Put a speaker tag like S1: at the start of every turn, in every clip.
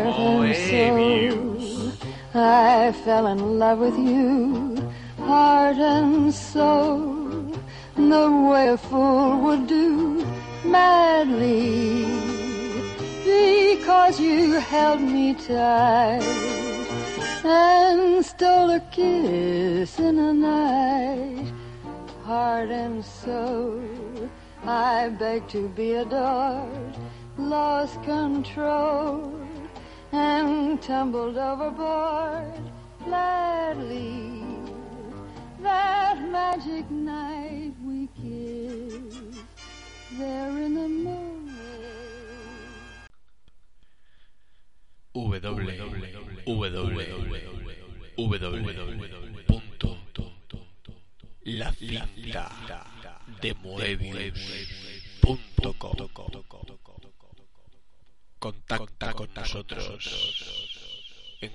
S1: heart and soul. I fell in love with you, heart and soul, the way a fool would do, madly, because you held me tight and stole a kiss in the night. Heart and soul, I begged to be adored, lost control, and tumbled overboard gladly. That magic night we kissed there in the moonlight.
S2: www.lacintademoebius.com. Contacta con nosotros en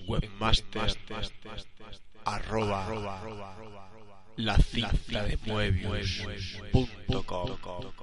S2: webmaster@lacintademoebius.com.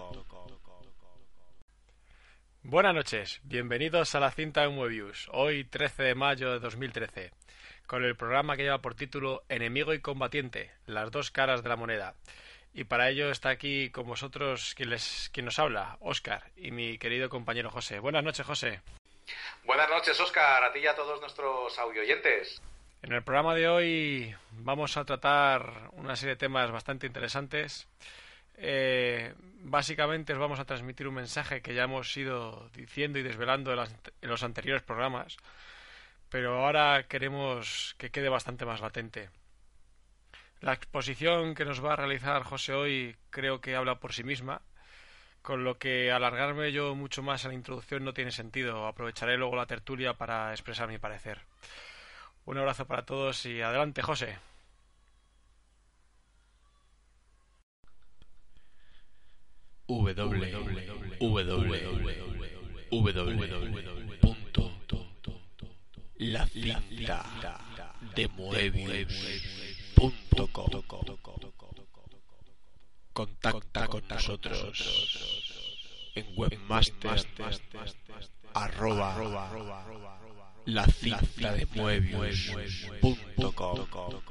S3: Buenas noches, bienvenidos a La Cinta de Moebius, hoy 13 de mayo de 2013, con el programa que lleva por título Enemigo y Combatiente, las dos caras de la moneda. Y para ello está aquí con vosotros quien nos habla, Óscar, y mi querido compañero José. Buenas noches, José.
S4: Buenas noches, Óscar, a ti y a todos nuestros audioyentes.
S3: En el programa de hoy vamos a tratar una serie de temas bastante interesantes. Básicamente os vamos a transmitir un mensaje que ya hemos ido diciendo y desvelando en los anteriores programas, pero ahora queremos que quede bastante más latente. La exposición que nos va a realizar José hoy creo que habla por sí misma, con lo que alargarme yo mucho más en la introducción no tiene sentido. Aprovecharé luego la tertulia para expresar mi parecer. Un abrazo para todos y adelante, José.
S2: www.lacintademoebius.com. Contacta con nosotros en webmaster@lacintademoebius.com.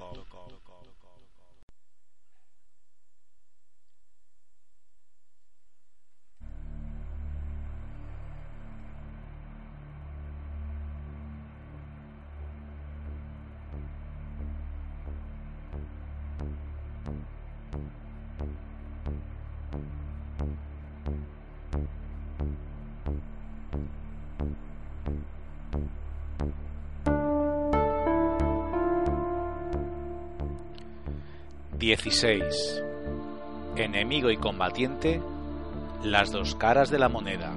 S5: XVI. Enemigo y combatiente, las dos caras de la moneda.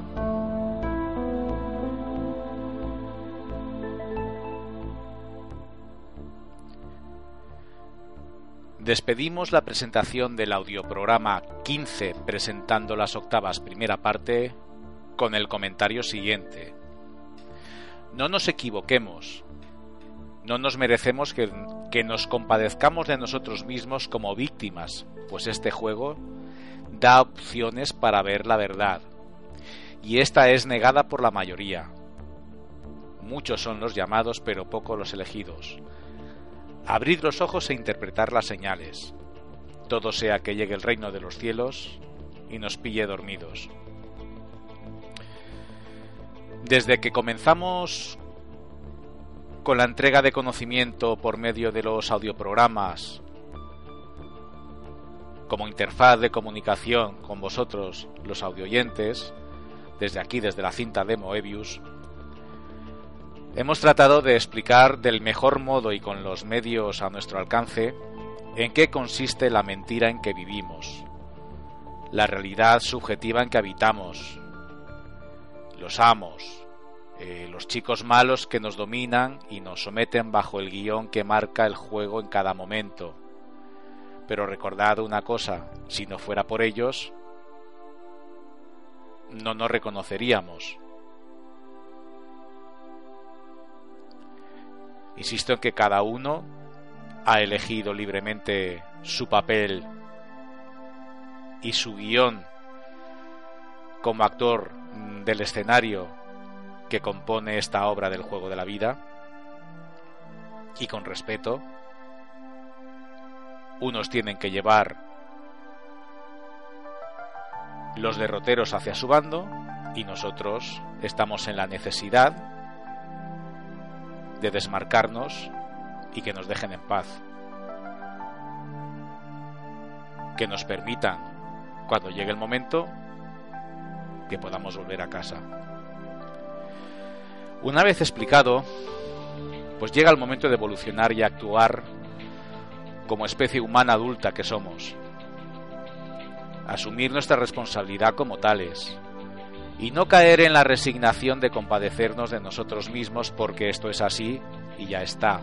S5: Despedimos la presentación del audioprograma 15 presentando las octavas primera parte con el comentario siguiente. No nos equivoquemos. No nos merecemos que nos compadezcamos de nosotros mismos como víctimas, pues este juego da opciones para ver la verdad, y esta es negada por la mayoría. Muchos son los llamados, pero pocos los elegidos. Abrid los ojos e interpretad las señales. Todo sea que llegue el reino de los cielos y nos pille dormidos. Desde que comenzamos con la entrega de conocimiento por medio de los audioprogramas, como interfaz de comunicación con vosotros, los audioyentes, desde aquí, desde la cinta de Moebius, hemos tratado de explicar del mejor modo y con los medios a nuestro alcance en qué consiste la mentira en que vivimos, la realidad subjetiva en que habitamos, los amos, los chicos malos que nos dominan y nos someten bajo el guión que marca el juego en cada momento. Pero recordad una cosa, si no fuera por ellos, no nos reconoceríamos. Insisto en que cada uno ha elegido libremente su papel y su guión como actor del escenario que compone esta obra del juego de la vida, y con respeto. Unos tienen que llevar los derroteros hacia su bando y nosotros estamos en la necesidad de desmarcarnos y que nos dejen en paz, que nos permitan, cuando llegue el momento, que podamos volver a casa. Una vez explicado, pues llega el momento de evolucionar y actuar como especie humana adulta que somos, asumir nuestra responsabilidad como tales y no caer en la resignación de compadecernos de nosotros mismos porque esto es así y ya está.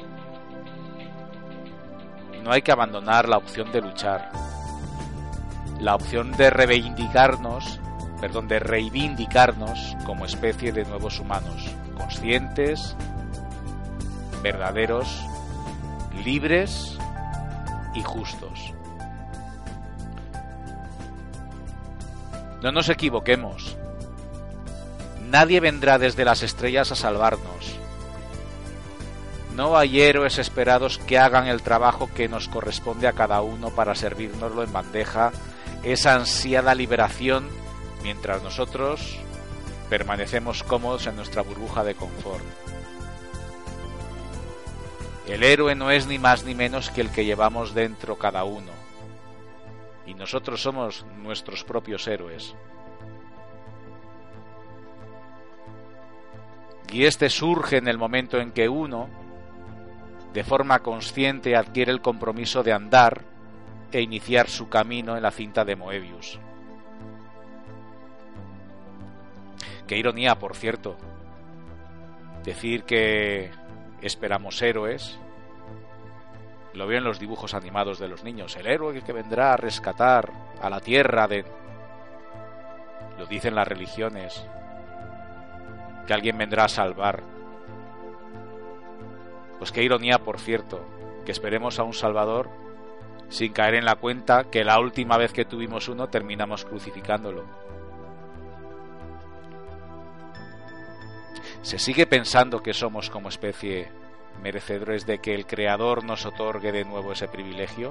S5: No hay que abandonar la opción de luchar, la opción de reivindicarnos como especie de nuevos humanos, conscientes, verdaderos, libres y justos. No nos equivoquemos. Nadie vendrá desde las estrellas a salvarnos. No hay héroes esperados que hagan el trabajo que nos corresponde a cada uno para servirnoslo en bandeja, esa ansiada liberación, mientras nosotros permanecemos cómodos en nuestra burbuja de confort. El héroe no es ni más ni menos que el que llevamos dentro cada uno, y nosotros somos nuestros propios héroes. Y este surge en el momento en que uno, de forma consciente, adquiere el compromiso de andar e iniciar su camino en la cinta de Moebius. Qué ironía, por cierto, decir que esperamos héroes. Lo veo en los dibujos animados de los niños. El héroe que vendrá a rescatar a la tierra de... Lo dicen las religiones. Que alguien vendrá a salvar. Pues qué ironía, por cierto, que esperemos a un salvador sin caer en la cuenta que la última vez que tuvimos uno terminamos crucificándolo. ¿Se sigue pensando que somos como especie merecedores de que el Creador nos otorgue de nuevo ese privilegio?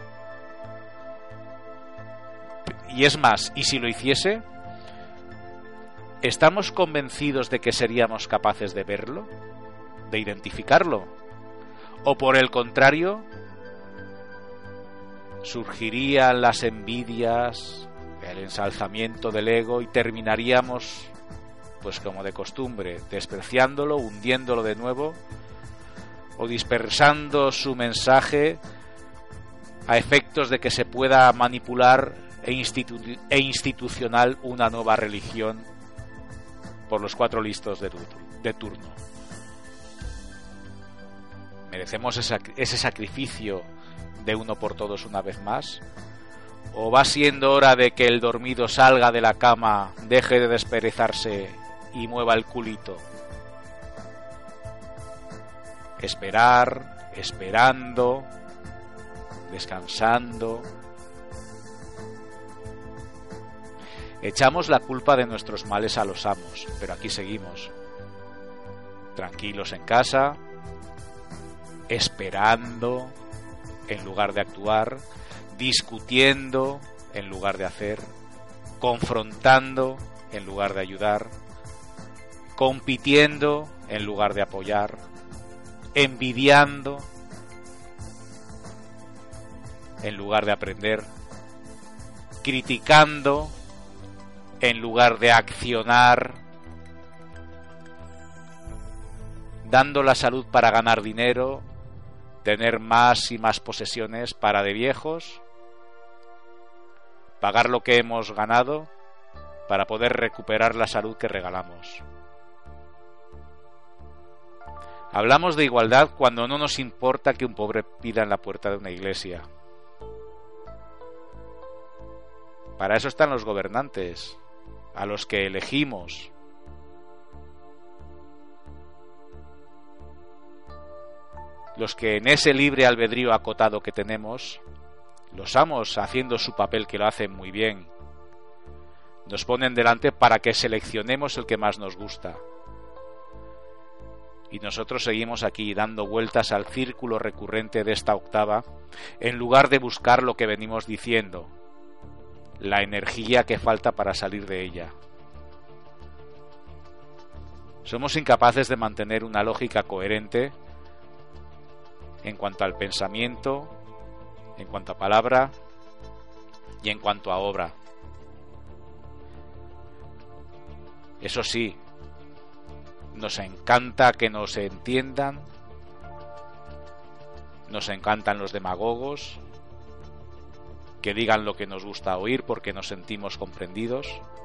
S5: Y es más, ¿y si lo hiciese? ¿Estamos convencidos de que seríamos capaces de verlo? ¿De identificarlo? ¿O por el contrario, surgirían las envidias, el ensalzamiento del ego y terminaríamos, pues como de costumbre, despreciándolo, hundiéndolo de nuevo o dispersando su mensaje a efectos de que se pueda manipular e institucional una nueva religión por los cuatro listos de turno? ¿Merecemos ese sacrificio de uno por todos una vez más? ¿O va siendo hora de que el dormido salga de la cama, deje de desperezarse y mueva el culito? Esperar, esperando, descansando. Echamos la culpa de nuestros males a los amos, pero aquí seguimos, tranquilos en casa, esperando en lugar de actuar, discutiendo en lugar de hacer, confrontando en lugar de ayudar, compitiendo en lugar de apoyar, envidiando en lugar de aprender, criticando en lugar de accionar, dando la salud para ganar dinero, tener más y más posesiones para de viejos, pagar lo que hemos ganado para poder recuperar la salud que regalamos. Hablamos de igualdad cuando no nos importa que un pobre pida en la puerta de una iglesia. Para eso están los gobernantes, a los que elegimos. Los que en ese libre albedrío acotado que tenemos, los amos haciendo su papel, que lo hacen muy bien, Nos ponen delante para que seleccionemos el que más nos gusta. Y nosotros seguimos aquí dando vueltas al círculo recurrente de esta octava, en lugar de buscar lo que venimos diciendo, la energía que falta para salir de ella. Somos incapaces de mantener una lógica coherente en cuanto al pensamiento, en cuanto a palabra y en cuanto a obra. Eso sí, nos encanta que nos entiendan, nos encantan los demagogos, que digan lo que nos gusta oír porque nos sentimos comprendidos,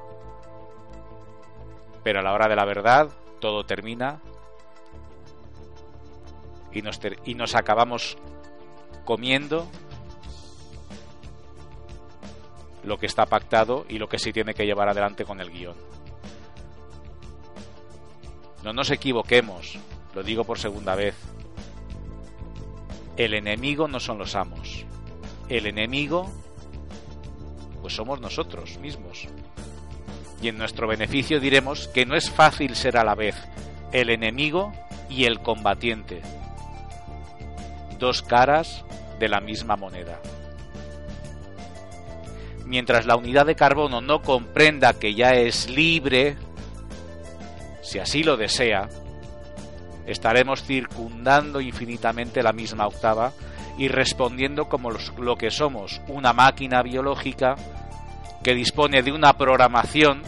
S5: pero a la hora de la verdad todo termina y nos acabamos comiendo lo que está pactado y lo que sí tiene que llevar adelante con el guión. No nos equivoquemos, lo digo por segunda vez. El enemigo no son los amos. El enemigo, pues somos nosotros mismos. Y en nuestro beneficio diremos que no es fácil ser a la vez el enemigo y el combatiente. Dos caras de la misma moneda. Mientras la unidad de carbono no comprenda que ya es libre, si así lo desea, estaremos circundando infinitamente la misma octava y respondiendo como lo que somos, una máquina biológica que dispone de una programación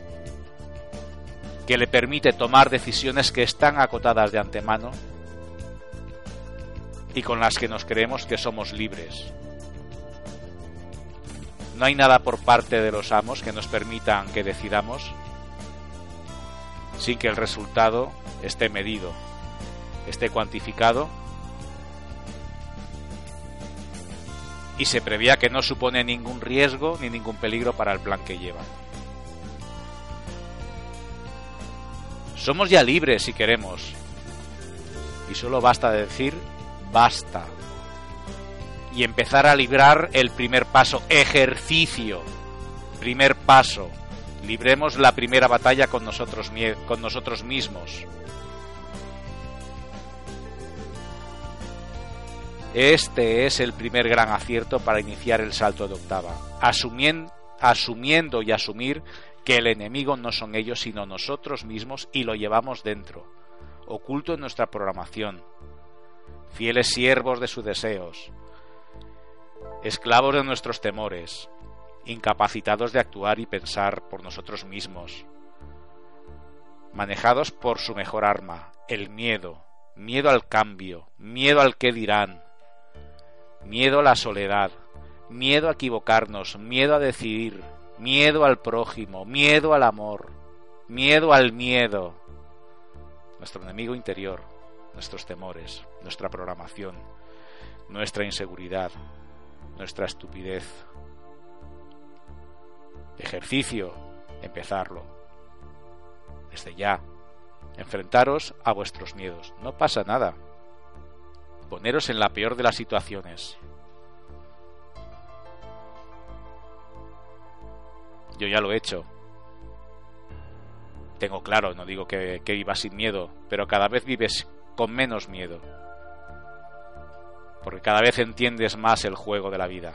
S5: que le permite tomar decisiones que están acotadas de antemano y con las que nos creemos que somos libres. No hay nada por parte de los amos que nos permitan que decidamos sin que el resultado esté medido, esté cuantificado y se prevea que no supone ningún riesgo ni ningún peligro para el plan que llevan. Somos ya libres si queremos, y solo basta decir basta y empezar a librar el primer paso, ejercicio, primer paso. Libremos la primera batalla con nosotros mismos. Este es el primer gran acierto para iniciar el salto de octava, asumiendo y asumir que el enemigo no son ellos sino nosotros mismos y lo llevamos dentro, oculto en nuestra programación, fieles siervos de sus deseos, esclavos de nuestros temores, incapacitados de actuar y pensar por nosotros mismos, manejados por su mejor arma, el miedo, miedo al cambio, miedo al qué dirán, miedo a la soledad, miedo a equivocarnos, miedo a decidir, miedo al prójimo, miedo al amor, miedo al miedo, nuestro enemigo interior, nuestros temores, nuestra programación, nuestra inseguridad, nuestra estupidez. Ejercicio, empezarlo. Desde ya, enfrentaros a vuestros miedos. No pasa nada. Poneros en la peor de las situaciones. Yo ya lo he hecho. Tengo claro, no digo que viva sin miedo, pero cada vez vives con menos miedo. Porque cada vez entiendes más el juego de la vida.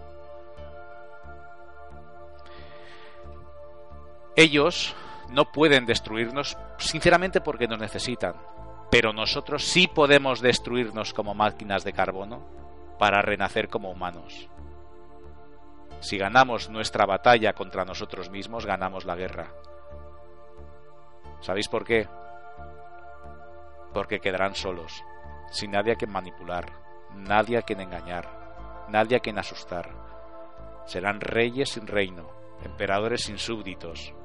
S5: Ellos no pueden destruirnos, sinceramente, porque nos necesitan. Pero nosotros sí podemos destruirnos como máquinas de carbono para renacer como humanos. Si ganamos nuestra batalla contra nosotros mismos, ganamos la guerra. ¿Sabéis por qué? Porque quedarán solos, sin nadie a quien manipular, nadie a quien engañar, nadie a quien asustar. Serán reyes sin reino, emperadores sin súbditos.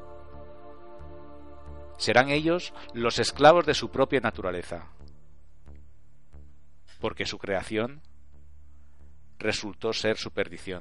S5: Serán ellos los esclavos de su propia naturaleza, porque su creación resultó ser su perdición.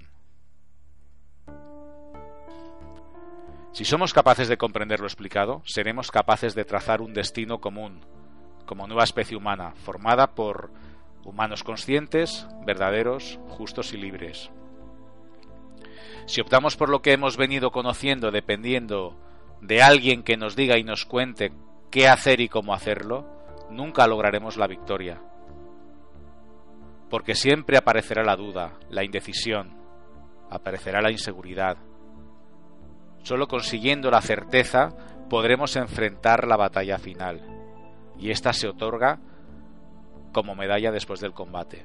S5: Si somos capaces de comprender lo explicado, seremos capaces de trazar un destino común, como nueva especie humana, formada por humanos conscientes, verdaderos, justos y libres. Si optamos por lo que hemos venido conociendo dependiendo de alguien que nos diga y nos cuente qué hacer y cómo hacerlo, nunca lograremos la victoria. Porque siempre aparecerá la duda, la indecisión, aparecerá la inseguridad. Solo consiguiendo la certeza podremos enfrentar la batalla final, y esta se otorga como medalla después del combate.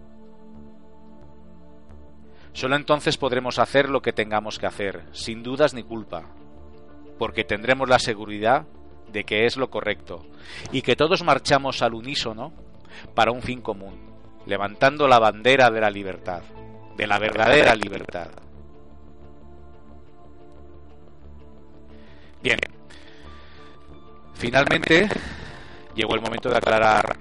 S5: Solo entonces podremos hacer lo que tengamos que hacer, sin dudas ni culpa, porque tendremos la seguridad de que es lo correcto, y que todos marchamos al unísono para un fin común, levantando la bandera de la libertad, de la verdadera libertad. Bien, finalmente llegó el momento de aclarar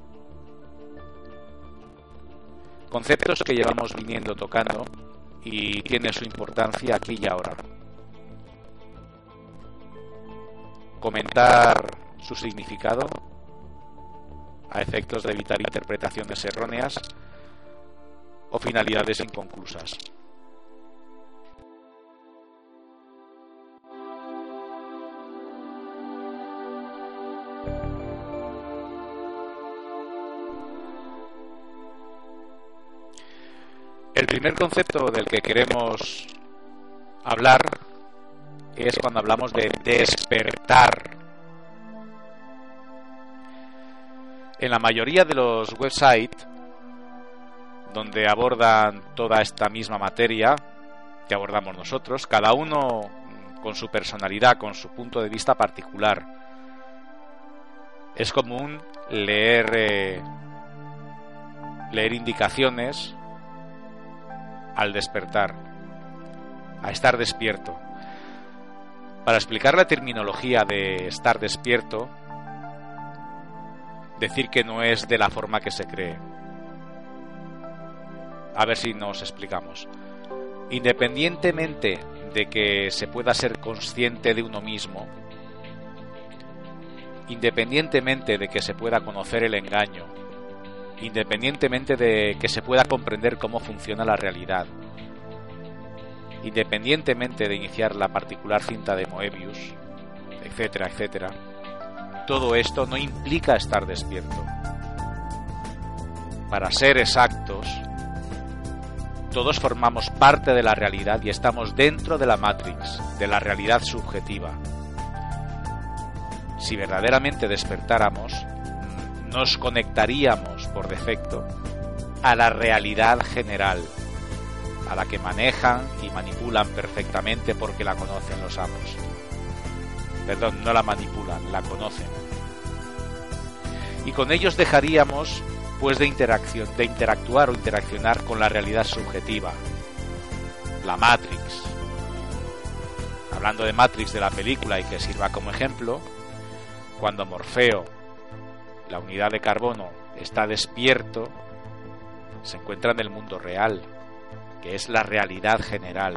S5: conceptos que llevamos viniendo tocando y tiene su importancia aquí y ahora. Comentar su significado a efectos de evitar interpretaciones erróneas o finalidades inconclusas. El primer concepto del que queremos hablar es cuando hablamos de despertar. En la mayoría de los websites donde abordan toda esta misma materia que abordamos nosotros, cada uno con su personalidad, con su punto de vista particular, es común leer indicaciones al despertar, a estar despierto. Para explicar la terminología de estar despierto, decir que no es de la forma que se cree. A ver si nos explicamos. Independientemente de que se pueda ser consciente de uno mismo, independientemente de que se pueda conocer el engaño, independientemente de que se pueda comprender cómo funciona la realidad, independientemente de iniciar la particular cinta de Moebius, etcétera, etcétera, todo esto no implica estar despierto. Para ser exactos, todos formamos parte de la realidad y estamos dentro de la Matrix, de la realidad subjetiva. Si verdaderamente despertáramos, nos conectaríamos por defecto a la realidad general, a la que manejan y manipulan perfectamente porque la conocen los amos. Perdón, no la manipulan, la conocen. Y con ellos dejaríamos pues de interactuar o interaccionar con la realidad subjetiva, la Matrix. Hablando de Matrix de la película y que sirva como ejemplo, cuando Morfeo, la unidad de carbono, está despierto, se encuentra en el mundo real, que es la realidad general.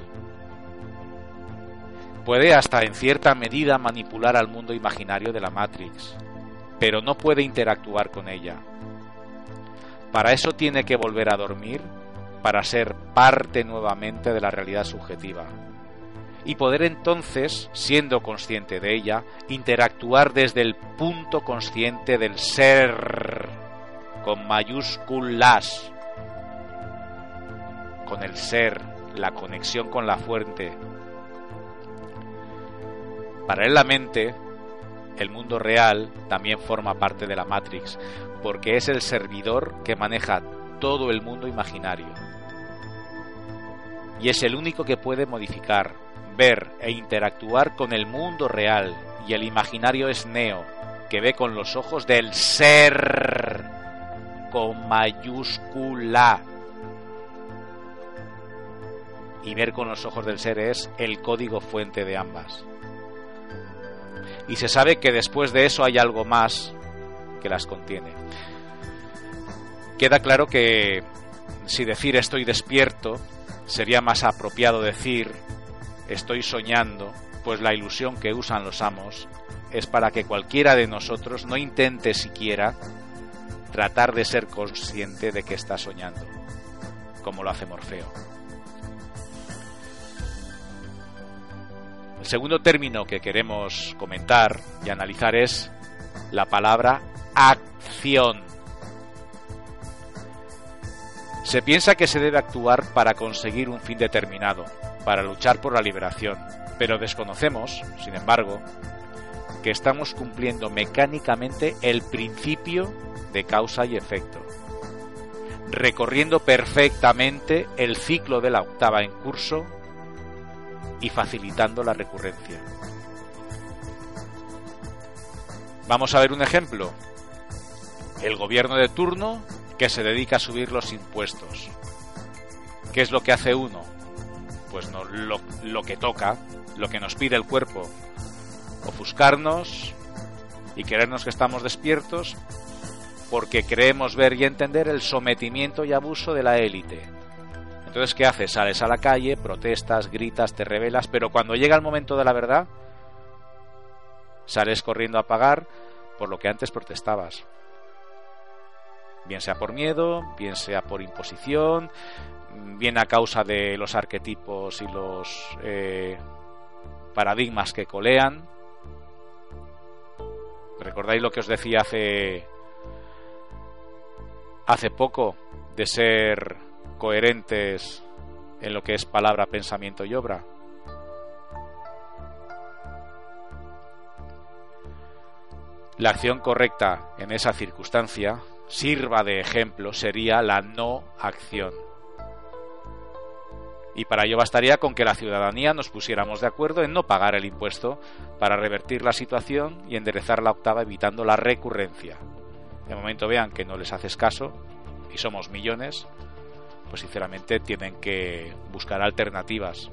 S5: Puede hasta en cierta medida manipular al mundo imaginario de la Matrix, pero no puede interactuar con ella. Para eso tiene que volver a dormir para ser parte nuevamente de la realidad subjetiva y poder entonces, siendo consciente de ella, interactuar desde el punto consciente del ser, con mayúsculas, con el ser, la conexión con la fuente. Paralelamente, el mundo real también forma parte de la Matrix, porque es el servidor que maneja todo el mundo imaginario. Y es el único que puede modificar, ver e interactuar con el mundo real, y el imaginario es Neo, que ve con los ojos del ser, con mayúscula. Y ver con los ojos del ser es el código fuente de ambas. Y se sabe que después de eso hay algo más que las contiene. Queda claro que si decir estoy despierto sería más apropiado decir estoy soñando, pues la ilusión que usan los amos es para que cualquiera de nosotros no intente siquiera tratar de ser consciente de que está soñando, como lo hace Morfeo. El segundo término que queremos comentar y analizar es la palabra acción. Se piensa que se debe actuar para conseguir un fin determinado, para luchar por la liberación, pero desconocemos, sin embargo, que estamos cumpliendo mecánicamente el principio de causa y efecto, recorriendo perfectamente el ciclo de la octava en curso y facilitando la recurrencia. Vamos a ver un ejemplo. El gobierno de turno que se dedica a subir los impuestos. ¿Qué es lo que hace uno? Pues no, lo que toca, lo que nos pide el cuerpo. Ofuscarnos y creernos que estamos despiertos porque creemos ver y entender el sometimiento y abuso de la élite. Entonces, ¿qué haces? Sales a la calle, protestas, gritas, te rebelas, pero cuando llega el momento de la verdad, sales corriendo a pagar por lo que antes protestabas. Bien sea por miedo, bien sea por imposición, bien a causa de los arquetipos y los paradigmas que colean. ¿Recordáis lo que os decía hace poco de ser coherentes en lo que es palabra, pensamiento y obra? La acción correcta en esa circunstancia, sirva de ejemplo, sería la no acción. Y para ello bastaría con que la ciudadanía nos pusiéramos de acuerdo en no pagar el impuesto para revertir la situación y enderezar la octava evitando la recurrencia. De momento vean que no les haces caso y somos millones, pues sinceramente tienen que buscar alternativas.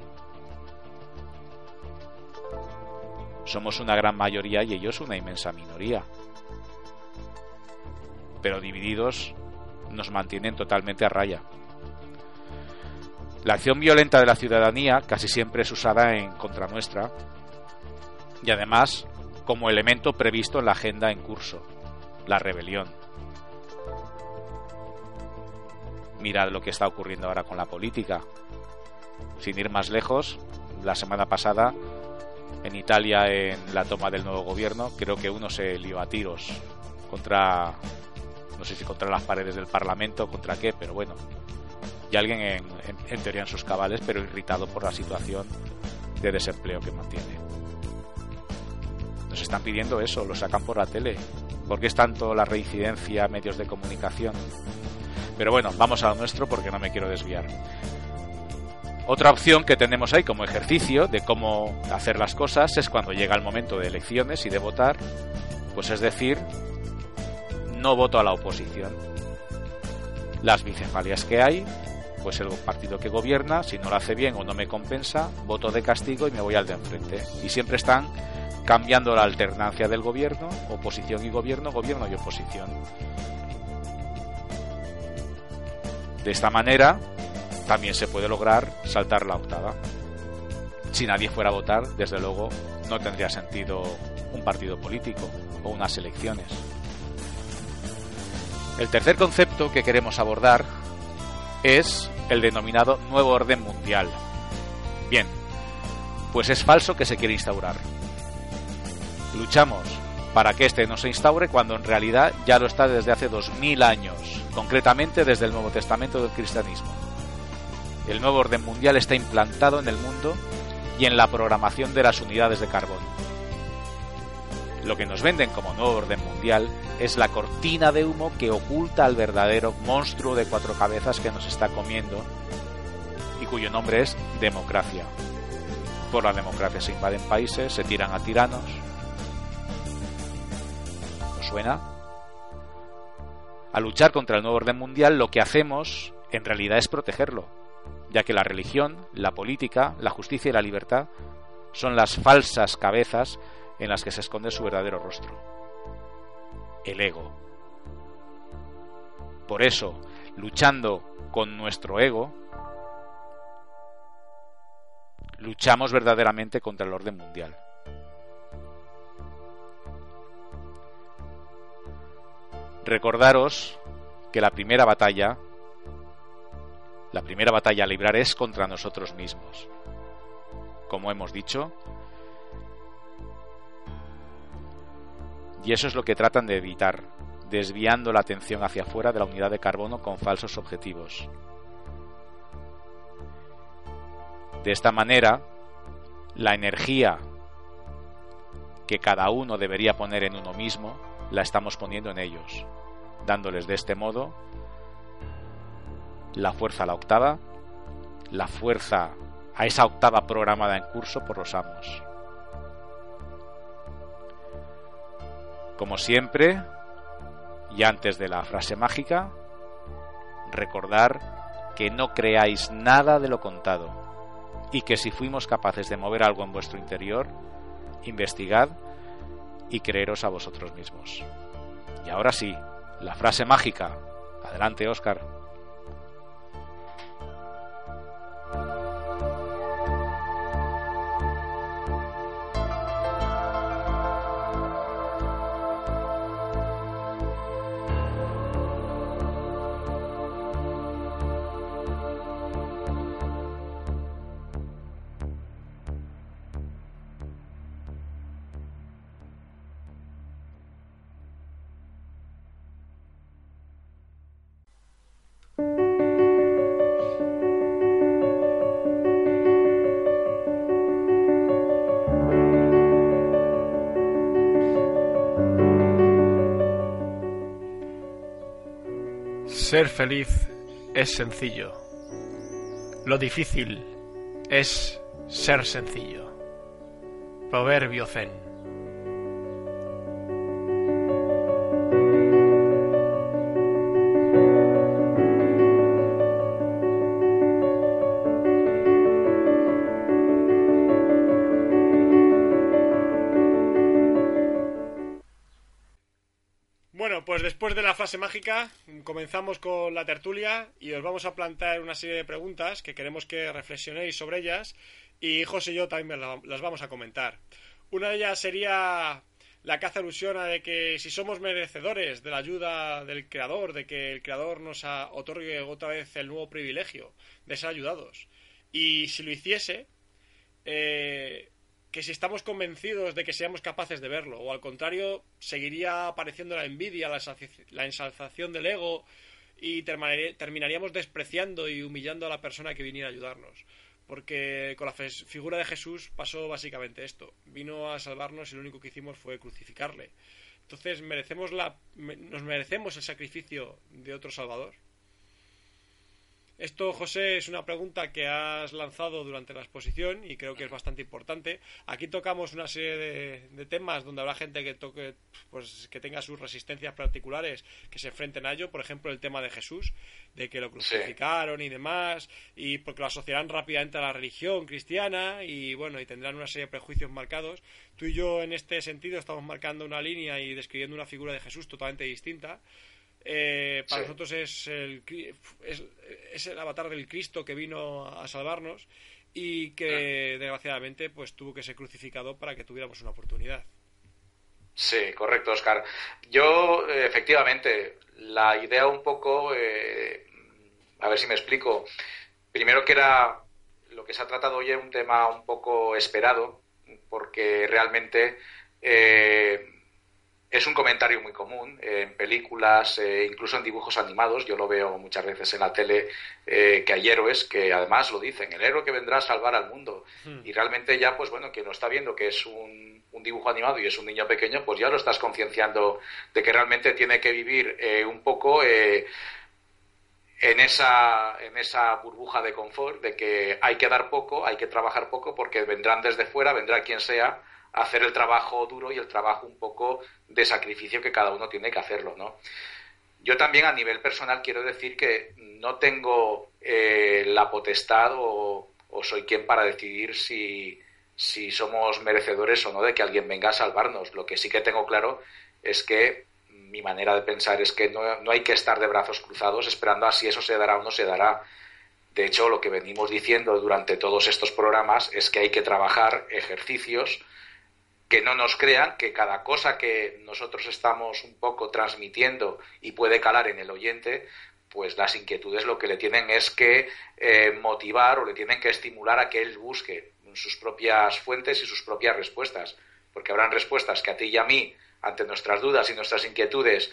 S5: Somos una gran mayoría y ellos una inmensa minoría. Pero divididos nos mantienen totalmente a raya. La acción violenta de la ciudadanía casi siempre es usada en contra nuestra y además como elemento previsto en la agenda en curso, la rebelión. Mirad lo que está ocurriendo ahora con la política. Sin ir más lejos, la semana pasada en Italia, en la toma del nuevo gobierno, creo que uno se lió a tiros contra, no sé si contra las paredes del Parlamento, contra qué, pero bueno. Y alguien en teoría en sus cabales, pero irritado por la situación de desempleo que mantiene. Nos están pidiendo eso, lo sacan por la tele. ¿Por qué es tanto la reincidencia a medios de comunicación? Pero bueno, vamos a lo nuestro porque no me quiero desviar. Otra opción que tenemos ahí como ejercicio de cómo hacer las cosas es cuando llega el momento de elecciones y de votar, pues es decir, no voto a la oposición. Las bicefalias que hay, pues el partido que gobierna, si no lo hace bien o no me compensa, voto de castigo y me voy al de enfrente. Y siempre están cambiando la alternancia del gobierno, oposición y gobierno, gobierno y oposición. De esta manera también se puede lograr saltar la octava. Si nadie fuera a votar, desde luego no tendría sentido un partido político o unas elecciones. El tercer concepto que queremos abordar es el denominado nuevo orden mundial. Bien, pues es falso que se quiere instaurar. Luchamos para que este no se instaure cuando en realidad ya lo está desde hace 2000 años, concretamente desde el Nuevo Testamento del cristianismo. El nuevo orden mundial está implantado en el mundo y en la programación de las unidades de carbono. Lo que nos venden como nuevo orden mundial es la cortina de humo que oculta al verdadero monstruo de 4 cabezas que nos está comiendo y cuyo nombre es democracia. Por la democracia se invaden países, se tiran a tiranos. ¿Os suena? Al luchar contra el nuevo orden mundial lo que hacemos en realidad es protegerlo, ya que la religión, la política, la justicia y la libertad son las falsas cabezas en las que se esconde su verdadero rostro, el ego. Por eso, luchando con nuestro ego, luchamos verdaderamente contra el orden mundial. Recordaros que la primera batalla a librar es contra nosotros mismos. como hemos dicho, y eso es lo que tratan de evitar, desviando la atención hacia afuera de la unidad de carbono con falsos objetivos. De esta manera, la energía que cada uno debería poner en uno mismo, la estamos poniendo en ellos, dándoles de este modo la fuerza a la octava, la fuerza a esa octava programada en curso por los amos. Como siempre, y antes de la frase mágica, recordar que no creáis nada de lo contado y que si fuimos capaces de mover algo en vuestro interior, investigad y creeros a vosotros mismos. Y ahora sí, la frase mágica. Adelante, Óscar.
S3: Ser feliz es sencillo. Lo difícil es ser sencillo. Proverbio Zen. Bueno, pues después de la frase mágica comenzamos con la tertulia y os vamos a plantear una serie de preguntas que queremos que reflexionéis sobre ellas y José y yo también las vamos a comentar. Una de ellas sería la que hace alusión a de que si somos merecedores de la ayuda del Creador, de que el Creador nos otorgue otra vez el nuevo privilegio de ser ayudados. Y si lo hiciese, que si estamos convencidos de que seamos capaces de verlo, o al contrario, seguiría apareciendo la envidia, la ensalzación del ego, y terminaríamos despreciando y humillando a la persona que viniera a ayudarnos. Porque con la figura de Jesús pasó básicamente esto. Vino a salvarnos y lo único que hicimos fue crucificarle. Entonces, ¿nos merecemos el sacrificio de otro Salvador? Esto, José, es una pregunta que has lanzado durante la exposición y creo que es bastante importante. Aquí tocamos una serie de temas donde habrá gente que tenga sus resistencias particulares, que se enfrenten a ello. Por ejemplo, el tema de Jesús, de que lo crucificaron y demás, y porque lo asociarán rápidamente a la religión cristiana y bueno, y tendrán una serie de prejuicios marcados. Tú y yo, en este sentido, estamos marcando una línea y describiendo una figura de Jesús totalmente distinta. Para nosotros es el avatar del Cristo que vino a salvarnos y que desgraciadamente pues tuvo que ser crucificado para que tuviéramos una oportunidad.
S4: Sí, correcto, Óscar. Yo, efectivamente, la idea un poco, a ver si me explico. Primero, que era lo que se ha tratado hoy, es un tema un poco esperado, porque realmente es un comentario muy común en películas, incluso en dibujos animados. Yo lo veo muchas veces en la tele, que hay héroes que además lo dicen, el héroe que vendrá a salvar al mundo. Y realmente ya, pues bueno, quien lo está viendo, que es un dibujo animado y es un niño pequeño, pues ya lo estás concienciando de que realmente tiene que vivir un poco en esa burbuja de confort, de que hay que dar poco, hay que trabajar poco, porque vendrán desde fuera, vendrá quien sea, hacer el trabajo duro y el trabajo un poco de sacrificio que cada uno tiene que hacerlo, ¿no? Yo también, a nivel personal, quiero decir que no tengo la potestad o soy quien para decidir si somos merecedores o no de que alguien venga a salvarnos. Lo que sí que tengo claro es que mi manera de pensar es que no hay que estar de brazos cruzados esperando a si eso se dará o no se dará. De hecho, lo que venimos diciendo durante todos estos programas es que hay que trabajar ejercicios que no nos crean, que cada cosa que nosotros estamos un poco transmitiendo y puede calar en el oyente, pues las inquietudes lo que le tienen es que motivar o le tienen que estimular a que él busque sus propias fuentes y sus propias respuestas, porque habrán respuestas que a ti y a mí, ante nuestras dudas y nuestras inquietudes,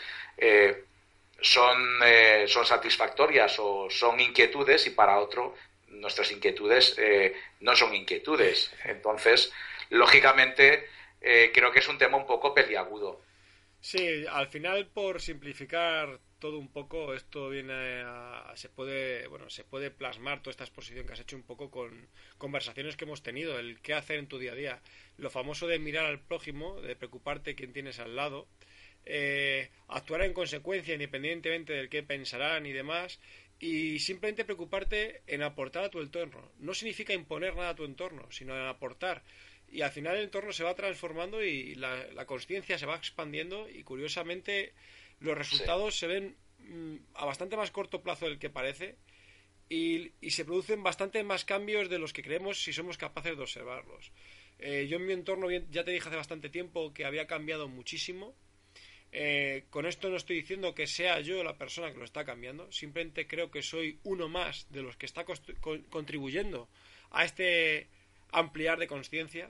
S4: son satisfactorias o son inquietudes, y para otro nuestras inquietudes no son inquietudes. Entonces, lógicamente, creo que es un tema un poco peliagudo.
S3: Sí, al final, por simplificar todo un poco, esto se puede plasmar toda esta exposición que has hecho un poco con conversaciones que hemos tenido, el qué hacer en tu día a día, lo famoso de mirar al prójimo, de preocuparte quién tienes al lado, actuar en consecuencia independientemente del qué pensarán y demás, y simplemente preocuparte en aportar a tu entorno. No significa imponer nada a tu entorno, sino en aportar. Y al final el entorno se va transformando y la consciencia se va expandiendo, y curiosamente los resultados se ven a bastante más corto plazo del que parece, y se producen bastante más cambios de los que creemos si somos capaces de observarlos. Yo en mi entorno, ya te dije hace bastante tiempo que había cambiado muchísimo. Con esto no estoy diciendo que sea yo la persona que lo está cambiando, simplemente creo que soy uno más de los que está contribuyendo a este ampliar de conciencia,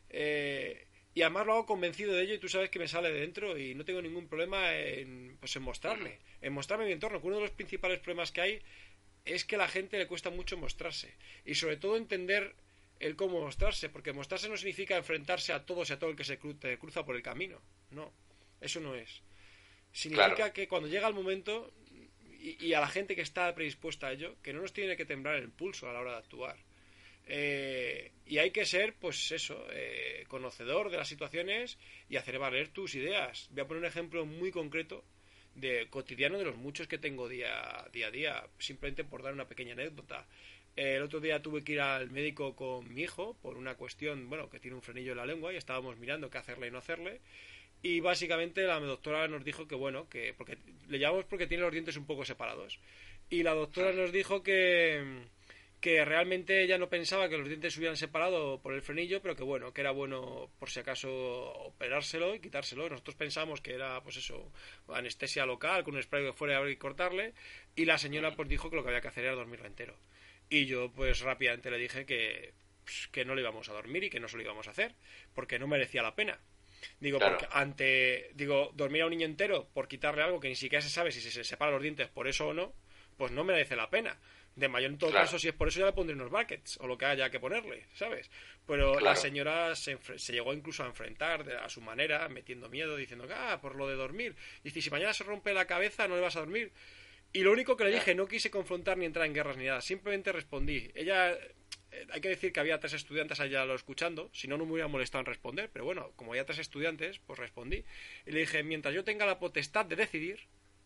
S3: y además lo hago convencido de ello, y tú sabes que me sale de dentro y no tengo ningún problema en mostrarme mi entorno, que uno de los principales problemas que hay es que a la gente le cuesta mucho mostrarse, y sobre todo entender el cómo mostrarse, porque mostrarse no significa enfrentarse a todos y a todo el que se cruza por el camino, no, eso no es. Significa claro, que cuando llega el momento, y a la gente que está predispuesta a ello, que no nos tiene que temblar el pulso a la hora de actuar. Y hay que ser, pues eso, conocedor de las situaciones y hacer valer tus ideas. Voy a poner un ejemplo muy concreto cotidiano de los muchos que tengo día a día, simplemente por dar una pequeña anécdota. El otro día tuve que ir al médico con mi hijo por una cuestión, que tiene un frenillo en la lengua, y estábamos mirando qué hacerle y no hacerle. Y básicamente la doctora nos dijo que porque le llamamos porque tiene los dientes un poco separados. Y la doctora nos dijo que realmente ella no pensaba que los dientes se hubieran separado por el frenillo, pero que era bueno por si acaso operárselo y quitárselo. Nosotros pensamos que era, pues eso, anestesia local, con un spray que fuera a abrir y cortarle, y la señora pues dijo que lo que había que hacer era dormirlo entero. Y yo pues rápidamente le dije que no le íbamos a dormir y que no se lo íbamos a hacer, porque no merecía la pena. Claro. Porque dormir a un niño entero por quitarle algo que ni siquiera se sabe si se separan los dientes por eso o no, pues no merece la pena. De mayor en todo caso, si es por eso, ya le pondré unos brackets o lo que haya que ponerle, ¿sabes? Pero la señora se llegó incluso a enfrentar a su manera, metiendo miedo, diciendo por lo de dormir. Dice, si mañana se rompe la cabeza, no le vas a dormir. Y lo único que le dije, no quise confrontar ni entrar en guerras ni nada, simplemente respondí. Ella, hay que decir que había 3 estudiantes allá escuchando, si no, no me hubiera molestado en responder, pero bueno, como había 3 estudiantes, pues respondí. Y le dije, mientras yo tenga la potestad de decidir,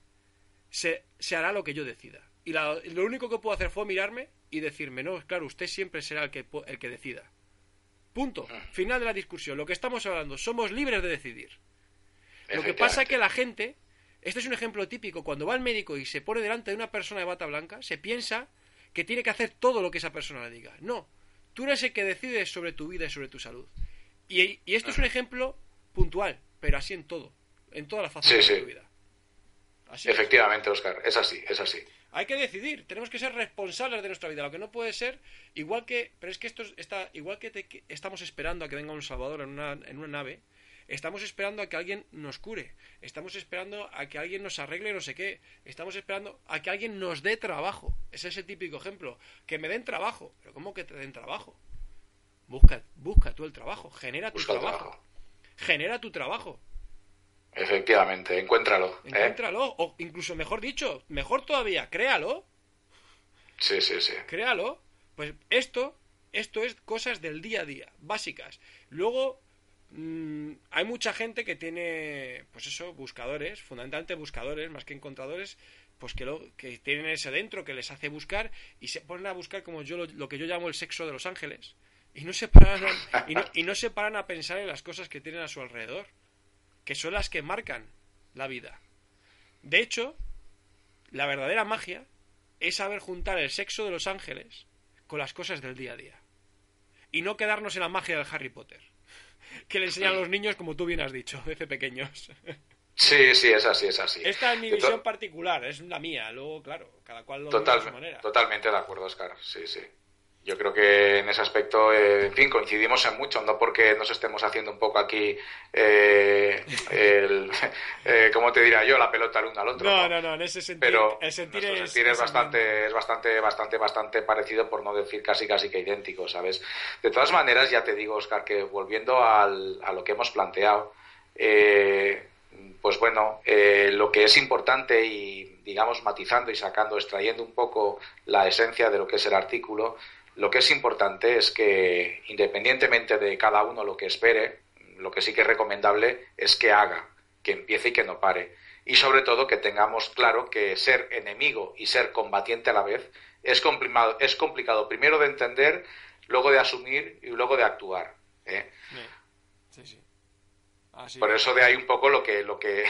S3: se hará lo que yo decida. Y lo único que puedo hacer fue mirarme y decirme, no, claro, usted siempre será el que decida. Punto. Final de la discusión. Lo que estamos hablando, somos libres de decidir. Lo que pasa es que la gente, este es un ejemplo típico, cuando va al médico y se pone delante de una persona de bata blanca, se piensa que tiene que hacer todo lo que esa persona le diga. No, tú eres el que decides sobre tu vida y sobre tu salud. Y esto es un ejemplo puntual, pero así en todo, en todas las facetas de tu vida. Así
S4: efectivamente, Óscar, es así.
S3: Hay que decidir, tenemos que ser responsables de nuestra vida. Lo que no puede ser, igual que estamos esperando a que venga un salvador en una nave, estamos esperando a que alguien nos cure, estamos esperando a que alguien nos arregle no sé qué, estamos esperando a que alguien nos dé trabajo. Ese es el típico ejemplo, que me den trabajo. ¿Pero cómo que te den trabajo? Busca tú el trabajo, genera tu trabajo. Genera tu trabajo.
S4: Efectivamente, encuéntralo.
S3: O incluso, mejor dicho, mejor todavía, créalo.
S4: Sí.
S3: Créalo. Pues esto es cosas del día a día, básicas. Luego, hay mucha gente que tiene, pues eso, buscadores, fundamentalmente buscadores, más que encontradores, pues que tienen ese dentro, que les hace buscar, y se ponen a buscar como lo que yo llamo el sexo de los ángeles. Y no se paran a pensar en las cosas que tienen a su alrededor, que son las que marcan la vida. De hecho, la verdadera magia es saber juntar el sexo de los ángeles con las cosas del día a día. Y no quedarnos en la magia del Harry Potter, que le enseñan a los niños, como tú bien has dicho, desde pequeños.
S4: Sí, es así.
S3: Esta es mi visión particular, es la mía. Luego, claro, cada cual lo ve de su manera.
S4: Totalmente de acuerdo, Óscar. Sí. Yo creo que en ese aspecto, en fin, coincidimos en mucho, no porque nos estemos haciendo un poco aquí, ¿cómo te diría yo? La pelota el uno al otro.
S3: No, en ese sentido.
S4: Pero
S3: el sentir
S4: es bastante parecido, por no decir casi que idéntico, ¿sabes? De todas maneras, ya te digo, Óscar, que volviendo a lo que hemos planteado, pues bueno, lo que es importante y, digamos, matizando y sacando, extrayendo un poco la esencia de lo que es el artículo, lo que es importante es que, independientemente de cada uno lo que espere, lo que sí que es recomendable es que haga, que empiece y que no pare. Y sobre todo que tengamos claro que ser enemigo y ser combatiente a la vez es complicado primero de entender, luego de asumir y luego de actuar.
S3: Sí. Así
S4: Por eso de ahí un poco lo que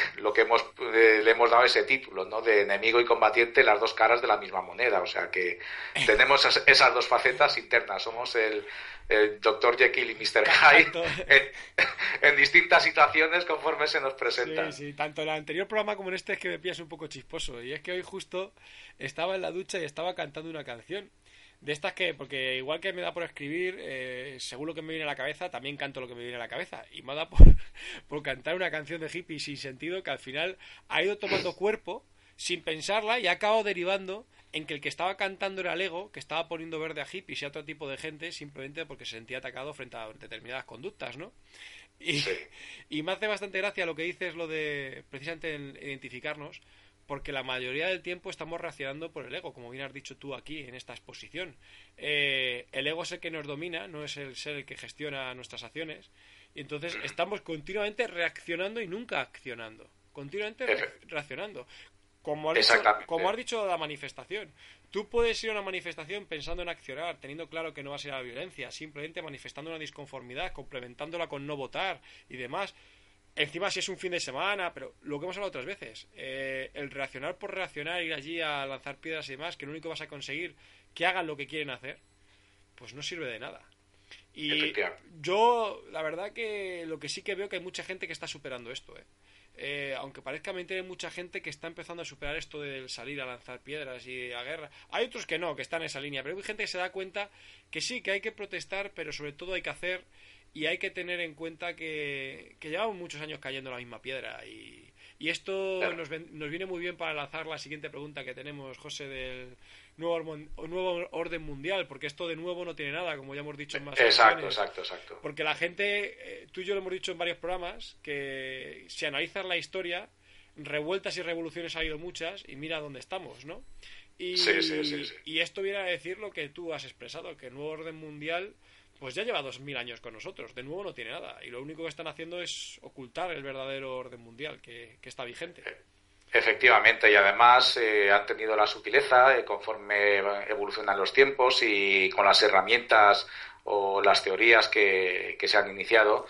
S4: le hemos dado ese título, ¿no? De enemigo y combatiente, las dos caras de la misma moneda. O sea que tenemos esas dos facetas internas. Somos el Dr. Jekyll y Mr. Hyde en distintas situaciones conforme se nos presentan.
S3: Sí, tanto en el anterior programa como en este es que me pillas un poco chisposo. Y es que hoy justo estaba en la ducha y estaba cantando una canción. De estas que, porque igual que me da por escribir, según lo que me viene a la cabeza, también canto lo que me viene a la cabeza. Y me ha dado por cantar una canción de hippie sin sentido que al final ha ido tomando cuerpo sin pensarla y ha acabado derivando en que el que estaba cantando era el ego, que estaba poniendo verde a hippies y a otro tipo de gente simplemente porque se sentía atacado frente a determinadas conductas, ¿no? Y me hace bastante gracia lo que dices, lo de precisamente identificarnos, porque la mayoría del tiempo estamos reaccionando por el ego, como bien has dicho tú aquí en esta exposición. El ego es el que nos domina, no es el ser el que gestiona nuestras acciones, y entonces estamos continuamente reaccionando y nunca accionando, continuamente reaccionando. Como has dicho, la manifestación. Tú puedes ir a una manifestación pensando en accionar, teniendo claro que no va a ser la violencia, simplemente manifestando una disconformidad, complementándola con no votar y demás. Encima si es un fin de semana, pero lo que hemos hablado otras veces, el reaccionar por reaccionar, ir allí a lanzar piedras y demás, que lo único que vas a conseguir que hagan lo que quieren hacer, pues no sirve de nada. Y yo, la verdad que lo que sí que veo que hay mucha gente que está superando esto, aunque parezca mentira, hay mucha gente que está empezando a superar esto del salir a lanzar piedras y a guerra. Hay otros que no, que están en esa línea, pero hay gente que se da cuenta que sí, que hay que protestar, pero sobre todo hay que hacer. Y hay que tener en cuenta que llevamos muchos años cayendo en la misma piedra. Y esto nos viene muy bien para lanzar la siguiente pregunta que tenemos, José, del nuevo orden mundial. Porque esto de nuevo no tiene nada, como ya hemos dicho en más ocasiones.
S4: Exacto.
S3: Porque la gente, tú y yo lo hemos dicho en varios programas, que si analizas la historia, revueltas y revoluciones ha habido muchas, y mira dónde estamos, ¿no? Sí. Y esto viene a decir lo que tú has expresado, que el nuevo orden mundial pues ya lleva 2000 años con nosotros, de nuevo no tiene nada, y lo único que están haciendo es ocultar el verdadero orden mundial que está vigente.
S4: Efectivamente, y además han tenido la sutileza conforme evolucionan los tiempos y con las herramientas o las teorías que se han iniciado,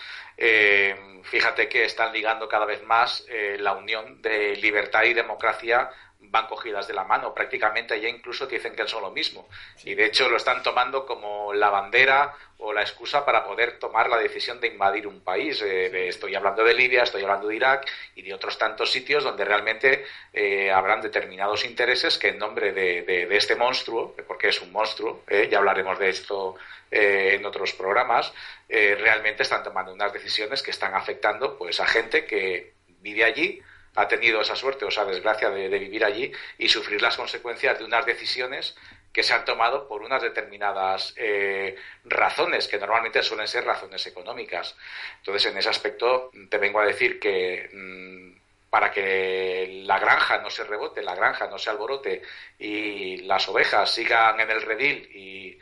S4: fíjate que están ligando cada vez más la unión de libertad y democracia, van cogidas de la mano, prácticamente ya incluso te dicen que son lo mismo, sí. Y de hecho lo están tomando como la bandera o la excusa para poder tomar la decisión de invadir un país. Estoy hablando de Libia, estoy hablando de Irak y de otros tantos sitios donde realmente habrán determinados intereses que en nombre de este monstruo, porque es un monstruo, ya hablaremos de esto en otros programas, realmente están tomando unas decisiones que están afectando pues a gente que vive allí, ha tenido esa suerte o esa desgracia de vivir allí y sufrir las consecuencias de unas decisiones que se han tomado por unas determinadas razones, que normalmente suelen ser razones económicas. Entonces, en ese aspecto, te vengo a decir que para que la granja no se rebote, la granja no se alborote y las ovejas sigan en el redil y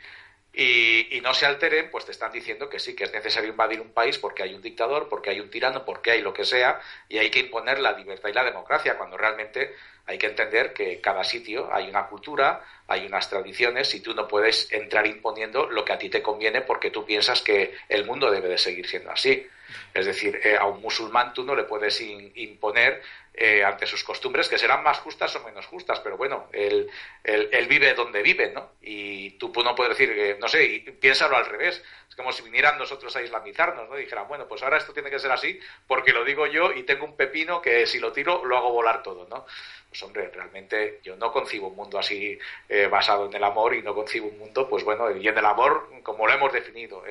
S4: no se alteren, pues te están diciendo que sí, que es necesario invadir un país porque hay un dictador, porque hay un tirano, porque hay lo que sea, y hay que imponer la libertad y la democracia, cuando realmente hay que entender que cada sitio hay una cultura, hay unas tradiciones, y tú no puedes entrar imponiendo lo que a ti te conviene porque tú piensas que el mundo debe de seguir siendo así. Es decir, a un musulmán tú no le puedes imponer ante sus costumbres, que serán más justas o menos justas, pero bueno, él vive donde vive, ¿no? Y tú no puedes decir, no sé, y piénsalo al revés. Es como si vinieran nosotros a islamizarnos, ¿no? Y dijeran, bueno, pues ahora esto tiene que ser así porque lo digo yo y tengo un pepino que si lo tiro lo hago volar todo, ¿no? pues hombre, realmente yo no concibo un mundo así basado en el amor, y no concibo un mundo, pues bueno, y en el amor como lo hemos definido,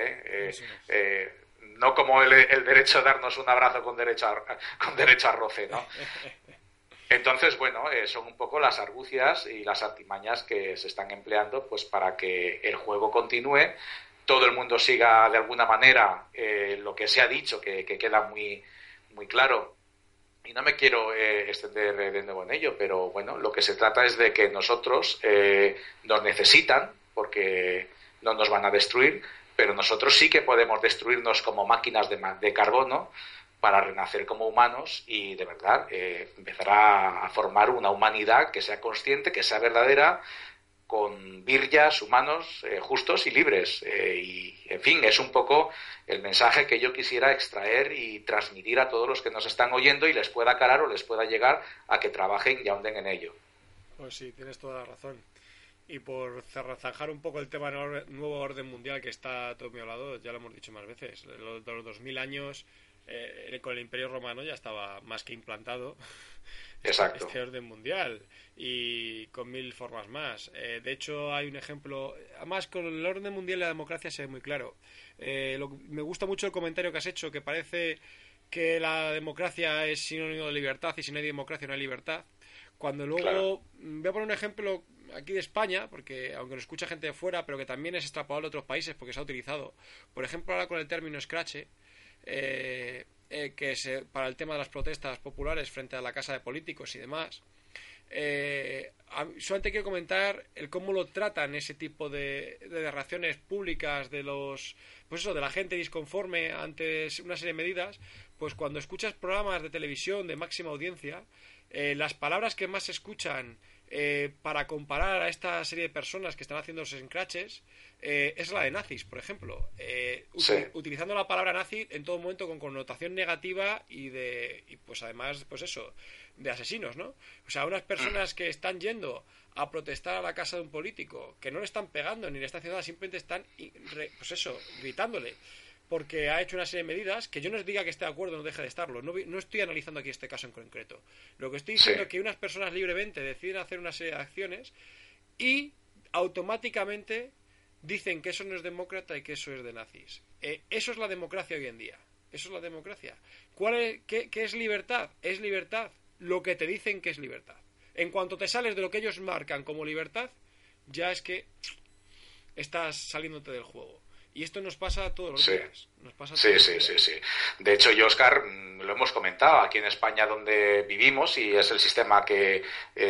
S4: no como el derecho a darnos un abrazo con derecho a roce, ¿no? Entonces, bueno, son un poco las argucias y las artimañas que se están empleando, pues para que el juego continúe, todo el mundo siga de alguna manera lo que se ha dicho, que queda muy, muy claro. Y no me quiero extender de nuevo en ello, pero bueno, lo que se trata es de que nosotros nos necesitan, porque no nos van a destruir, pero nosotros sí que podemos destruirnos como máquinas de carbono para renacer como humanos y de verdad empezar a formar una humanidad que sea consciente, que sea verdadera, con virgas, humanos justos y libres. Y, en fin, es un poco el mensaje que yo quisiera extraer y transmitir a todos los que nos están oyendo y les pueda calar o les pueda llegar a que trabajen y ahonden en ello.
S3: Pues sí, tienes toda la razón. Y por zanjar un poco el tema del nuevo orden mundial que está todo muy hablado, ya lo hemos dicho más veces, de los 2000 años con el Imperio Romano ya estaba más que implantado.
S4: Exacto.
S3: Este orden mundial y con 1000 formas más. De hecho hay un ejemplo, además con el orden mundial y la democracia se ve muy claro. Me gusta mucho el comentario que has hecho, que parece que la democracia es sinónimo de libertad y si no hay democracia no hay libertad, cuando luego
S4: Claro.
S3: voy a poner un ejemplo aquí de España, porque aunque nos escucha gente de fuera, pero que también es extrapolable a otros países porque se ha utilizado, por ejemplo ahora con el término escrache, para el tema de las protestas populares frente a la casa de políticos y demás. Solamente quiero comentar el cómo lo tratan ese tipo de reacciones públicas de los, pues eso, de la gente disconforme ante una serie de medidas. Pues cuando escuchas programas de televisión de máxima audiencia, las palabras que más se escuchan para comparar a esta serie de personas que están haciendo los scratches es la de nazis, por ejemplo,
S4: Sí.
S3: utilizando la palabra nazi en todo momento con connotación negativa y pues además, pues eso, de asesinos, ¿no? O sea, unas personas que están yendo a protestar a la casa de un político, que no le están pegando ni le están haciendo nada, simplemente están, pues eso, gritándole porque ha hecho una serie de medidas, que yo no os diga que esté de acuerdo, no deje de estarlo, no estoy analizando aquí este caso en concreto. Lo que estoy diciendo es que unas personas libremente deciden hacer una serie de acciones y automáticamente dicen que eso no es demócrata y que eso es de nazis. Eso es la democracia hoy en día. Eso es la democracia. ¿Qué es libertad? Es libertad lo que te dicen que es libertad. En cuanto te sales de lo que ellos marcan como libertad, ya es que estás saliéndote del juego. Y esto nos pasa todos los días. Nos pasa todos los días.
S4: Sí. De hecho, yo, Oscar, lo hemos comentado aquí en España donde vivimos y es el sistema que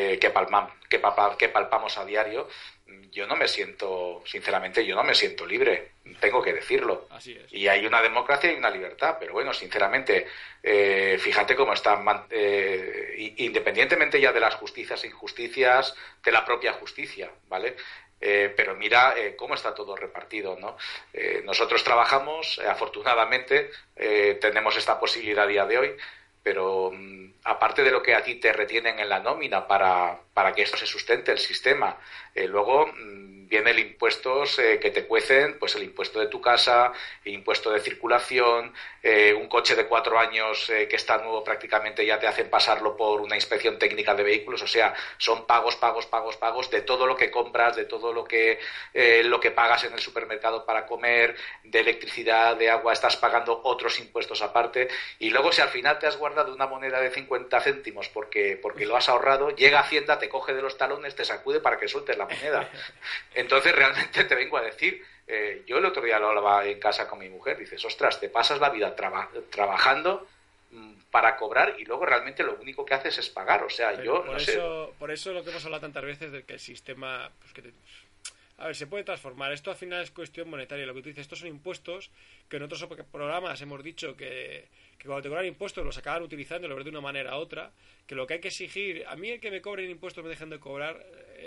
S4: palpamos a diario. Yo no me siento, sinceramente, libre. Tengo que decirlo.
S3: Así es.
S4: Y hay una democracia y una libertad. Pero bueno, sinceramente, fíjate cómo están, independientemente ya de las justicias e injusticias, de la propia justicia, ¿vale? Pero mira cómo está todo repartido, ¿no? Nosotros trabajamos, afortunadamente, tenemos esta posibilidad a día de hoy, pero aparte de lo que a ti te retienen en la nómina para que esto se sustente el sistema, luego vienen impuestos que te cuecen, pues el impuesto de tu casa, el impuesto de circulación, un coche de 4 años que está nuevo prácticamente ya te hacen pasarlo por una inspección técnica de vehículos, o sea, son pagos de todo lo que compras, de todo lo que pagas en el supermercado para comer, de electricidad, de agua, estás pagando otros impuestos aparte, y luego si al final te has guardado una moneda de 50 céntimos porque lo has ahorrado, llega Hacienda, te coge de los talones, te sacude para que sueltes la moneda. Entonces realmente te vengo a decir, yo el otro día lo hablaba en casa con mi mujer, dices, ostras, te pasas la vida trabajando para cobrar y luego realmente lo único que haces es pagar, o sea, yo no sé.
S3: Por eso lo que hemos hablado tantas veces de que el sistema, pues a ver, se puede transformar. Esto al final es cuestión monetaria. Lo que tú dices, estos son impuestos que en otros programas hemos dicho que cuando te cobran impuestos los acaban utilizando de una manera u otra, que lo que hay que exigir, a mí el que me cobren impuestos me dejen de cobrar,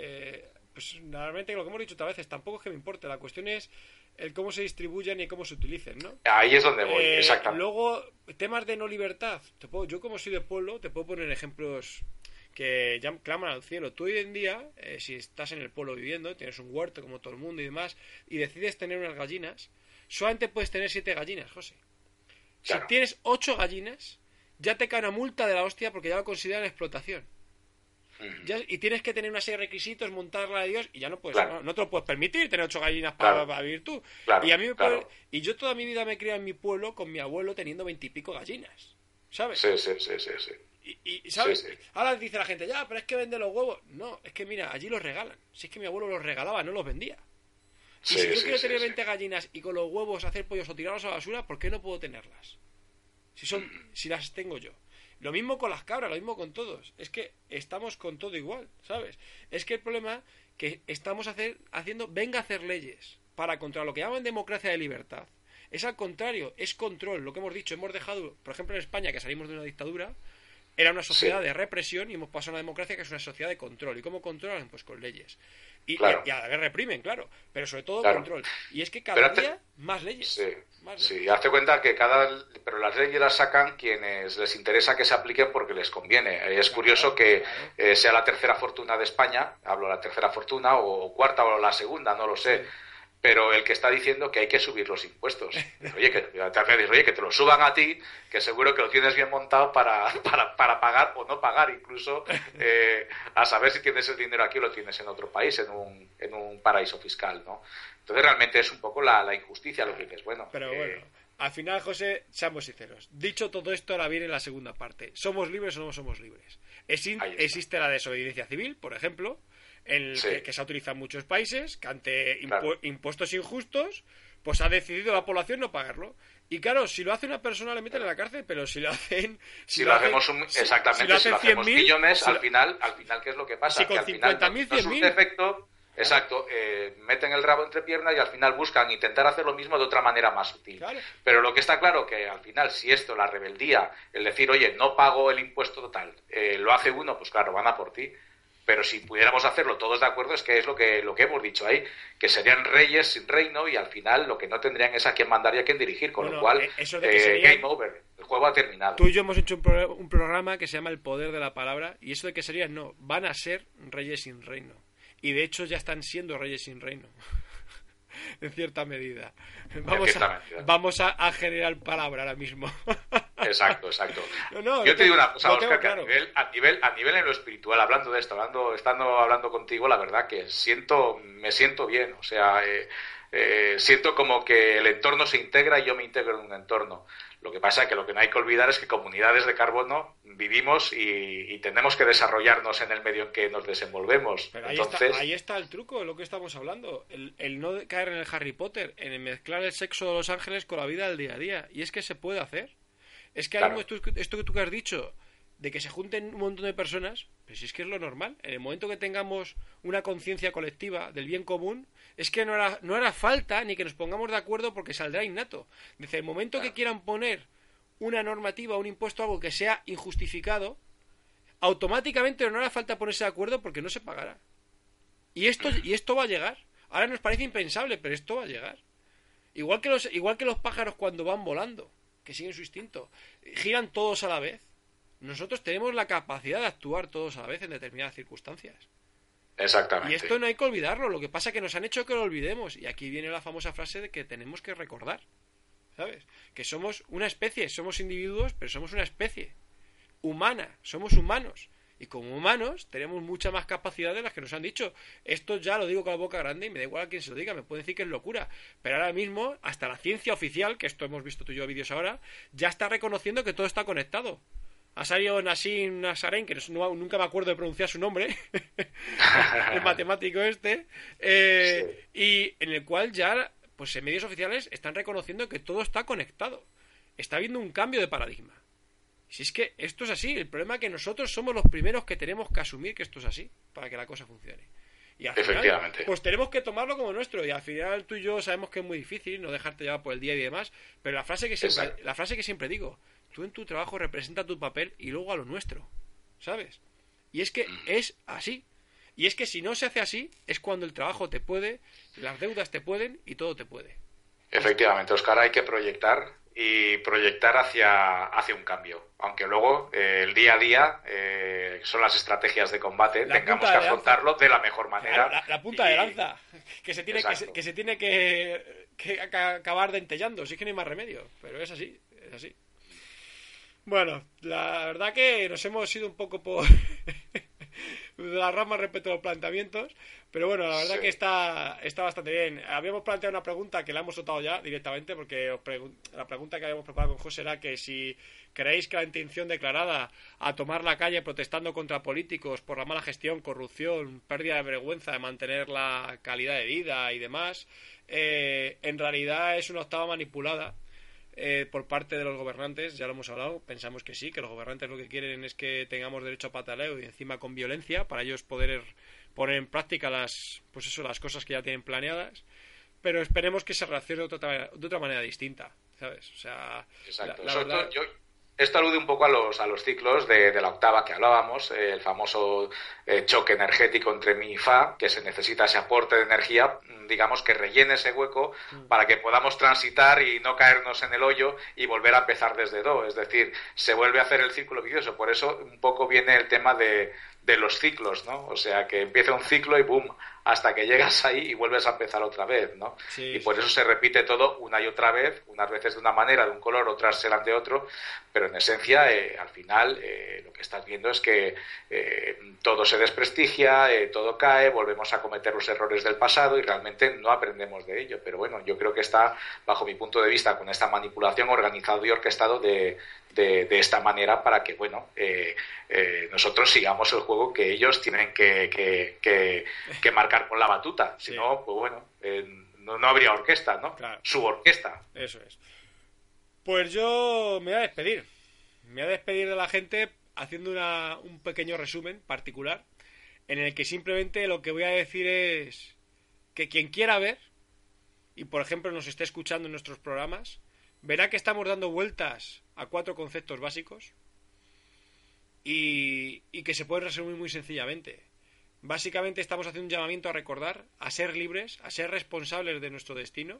S3: pues normalmente lo que hemos dicho otras veces tampoco es que me importe, la cuestión es el cómo se distribuyen y cómo se utilicen, ¿no?
S4: Ahí es donde voy, exactamente.
S3: Luego, temas de no libertad, yo como soy de pueblo te puedo poner ejemplos que ya claman al cielo. Tú hoy en día, si estás en el pueblo viviendo, tienes un huerto como todo el mundo y demás, y decides tener unas gallinas, solamente puedes tener 7 gallinas, José.
S4: Claro.
S3: Si tienes 8 gallinas, ya te cae una multa de la hostia porque ya lo consideran explotación. Y tienes que tener una serie de requisitos, montarla de Dios, y ya no puedes,
S4: Claro.
S3: no te lo puedes permitir tener 8 gallinas
S4: Claro.
S3: para vivir tú.
S4: Claro,
S3: Y a mí
S4: claro.
S3: y yo toda mi vida me he criado en mi pueblo con mi abuelo teniendo 20 y pico gallinas, ¿sabes?
S4: Sí.
S3: Y ¿sabes?
S4: Sí.
S3: Ahora dice la gente, ya, pero es que vende los huevos. No, es que mira, allí los regalan. Si es que mi abuelo los regalaba, no los vendía. Y si yo quiero tener 20 gallinas y con los huevos hacer pollos o tirarlos a la basura, ¿por qué no puedo tenerlas? Si las tengo yo. Lo mismo con las cabras, lo mismo con todos. Es que estamos con todo igual, ¿sabes? Es que el problema que estamos haciendo, venga a hacer leyes para contra lo que llaman democracia de libertad. Es al contrario, es control. Lo que hemos dicho, hemos dejado, por ejemplo en España, que salimos de una dictadura, era una sociedad de represión y hemos pasado a una democracia que es una sociedad de control. ¿Y cómo controlan? Pues con leyes. Y a la vez reprimen, claro, pero sobre todo control. Y es que cada día más leyes.
S4: Sí, hazte cuenta que pero las leyes las sacan quienes les interesa que se apliquen porque les conviene. Es curioso que sea la tercera fortuna de España, hablo de la tercera fortuna, o cuarta o la segunda, no lo sé. Pero el que está diciendo que hay que subir los impuestos. Oye, que te lo suban a ti, que seguro que lo tienes bien montado para pagar o no pagar, incluso a saber si tienes el dinero aquí o lo tienes en otro país, en un paraíso fiscal, ¿no? Entonces realmente es un poco la injusticia lo que dices. Bueno,
S3: pero bueno, al final, José, seamos sinceros. Dicho todo esto, ahora viene la segunda parte. ¿Somos libres o no somos libres? Existe la desobediencia civil, por ejemplo, que se ha utilizado en muchos países, que ante impuestos injustos, pues ha decidido la población no pagarlo. Y claro, si lo hace una persona le meten en la cárcel, pero si lo hacen...
S4: Si lo hacemos millones, al final, ¿qué es lo que pasa?
S3: Si con 50.000, 100.000...
S4: defecto, exacto, meten el rabo entre piernas y al final buscan intentar hacer lo mismo de otra manera más sutil.
S3: Claro.
S4: Pero lo que está claro que al final, si esto, la rebeldía, el decir, oye, no pago el impuesto total, lo hace uno, pues claro, van a por ti. Pero si pudiéramos hacerlo todos de acuerdo, es que es lo que hemos dicho ahí, que serían reyes sin reino y al final lo que no tendrían es a quién mandar y a quién dirigir, con lo cual, game over, el juego ha terminado.
S3: Tú y yo hemos hecho un programa que se llama El Poder de la Palabra, y eso de que serían, no, van a ser reyes sin reino. Y de hecho ya están siendo reyes sin reino. En cierta medida. Vamos a generar palabra ahora mismo.
S4: Exacto. Yo te digo una cosa, Óscar, que a nivel en lo espiritual, hablando de esto, estando hablando contigo, la verdad que me siento bien, o sea, siento como que el entorno se integra y yo me integro en un entorno. Lo que pasa es que lo que no hay que olvidar es que comunidades de carbono vivimos y tenemos que desarrollarnos en el medio en que nos desenvolvemos.
S3: Pero
S4: entonces...
S3: ahí está el truco, de lo que estamos hablando. El no caer en el Harry Potter, en el mezclar el sexo de los ángeles con la vida del día a día. Y es que se puede hacer. Es que claro. Esto que tú has dicho, de que se junten un montón de personas, pues si es que es lo normal. En el momento que tengamos una conciencia colectiva del bien común, es que no hará falta ni que nos pongamos de acuerdo porque saldrá innato. Desde el momento que quieran poner una normativa, un impuesto, algo que sea injustificado, automáticamente no hará falta ponerse de acuerdo porque no se pagará. Y esto va a llegar. Ahora nos parece impensable, pero esto va a llegar. Igual que los pájaros cuando van volando, que siguen su instinto, giran todos a la vez. Nosotros tenemos la capacidad de actuar todos a la vez en determinadas circunstancias.
S4: Exactamente.
S3: Y esto no hay que olvidarlo. Lo que pasa es que nos han hecho que lo olvidemos. Y aquí viene la famosa frase de que tenemos que recordar, ¿sabes? Que somos una especie, somos individuos, pero somos una especie humana, somos humanos. Y como humanos tenemos mucha más capacidad de las que nos han dicho. Esto ya lo digo con la boca grande y me da igual a quien se lo diga, me pueden decir que es locura. Pero ahora mismo, hasta la ciencia oficial, que esto hemos visto tú y yo vídeos ahora, ya está reconociendo que todo está conectado. Ha salido Nassim Nasarén, que nunca me acuerdo de pronunciar su nombre, el matemático y en el cual ya, pues en medios oficiales están reconociendo que todo está conectado. Está habiendo un cambio de paradigma. Si es que esto es así, el problema es que nosotros somos los primeros que tenemos que asumir que esto es así, para que la cosa funcione. Y al final, pues tenemos que tomarlo como nuestro, y al final tú y yo sabemos que es muy difícil no dejarte llevar por el día y demás, pero la frase que siempre digo, tú en tu trabajo representa tu papel y luego a lo nuestro, ¿sabes? Y es que es así. Y es que si no se hace así, es cuando el trabajo te puede, las deudas te pueden y todo te puede.
S4: Efectivamente, Óscar, hay que proyectar hacia un cambio. Aunque luego el día a día son las estrategias de combate, tengamos que afrontarlo de la mejor manera.
S3: La punta de lanza, que se tiene que acabar dentellando, si es que no hay más remedio, pero es así. Bueno, la verdad que nos hemos ido un poco las ramas respecto a los planteamientos, pero bueno, la verdad que está bastante bien. Habíamos planteado una pregunta que la hemos soltado ya directamente, porque la pregunta que habíamos preparado con José era que si creéis que la intención declarada a tomar la calle protestando contra políticos por la mala gestión, corrupción, pérdida de vergüenza de mantener la calidad de vida y demás, en realidad es una octava manipulada por parte de los gobernantes. Ya lo hemos hablado, pensamos que sí, que los gobernantes lo que quieren es que tengamos derecho a pataleo y encima con violencia para ellos poder poner en práctica las cosas que ya tienen planeadas, pero esperemos que se reaccione de otra manera distinta, ¿sabes? O sea,
S4: exacto.
S3: La verdad...
S4: Esto alude un poco a los ciclos de la octava que hablábamos, el famoso choque energético entre mi y fa, que se necesita ese aporte de energía, digamos, que rellene ese hueco para que podamos transitar y no caernos en el hoyo y volver a empezar desde do. Es decir, se vuelve a hacer el círculo vicioso. Por eso un poco viene el tema de los ciclos, ¿no? O sea, que empieza un ciclo y boom, hasta que llegas ahí y vuelves a empezar otra vez, ¿no?
S3: Sí,
S4: y por eso se repite todo una y otra vez, unas veces de una manera, de un color, otras serán de otro, pero en esencia, al final, lo que estás viendo es que todo se desprestigia, todo cae, volvemos a cometer los errores del pasado y realmente no aprendemos de ello. Pero bueno, yo creo que está, bajo mi punto de vista, con esta manipulación organizado y orquestado de esta manera para que, bueno, nosotros sigamos el juego que ellos tienen que marcar con la batuta. Si no, pues bueno, no habría orquesta, ¿no?
S3: Claro.
S4: Suborquesta.
S3: Eso es. Pues yo me voy a despedir. Me voy a despedir de la gente haciendo un pequeño resumen particular en el que simplemente lo que voy a decir es que quien quiera ver y, por ejemplo, nos esté escuchando en nuestros programas, verá que estamos dando vueltas a 4 conceptos básicos y que se pueden resumir muy sencillamente. Básicamente estamos haciendo un llamamiento a recordar, a ser libres, a ser responsables de nuestro destino,